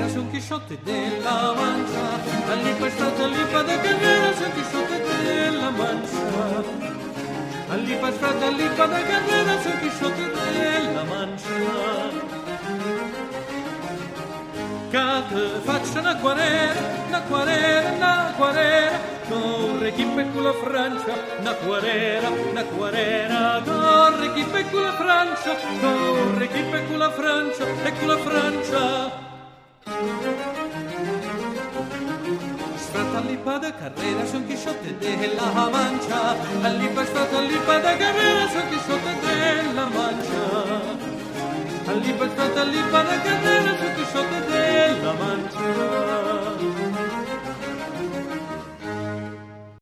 Son Quixote de la Mancha. Alipa Estrada, Alipa de Carrera, Son Quixote de la Mancha. Alipa Estrada, Alipa de Carrera, Son Quixote de la Mancha. Che faccia una quarera, corre chi pecca la Francia, una quarera, corre chi pecca la Francia, corre chi pecca la Francia, ecco la Francia. Strata all'ipa de carrera, Son Quixote de la Mancha, all'ipa strata all'ipa de carrera, Son Quixote de la Mancha. All'ipa strata all'ipa de carrera, Son Quixote de la Mancha.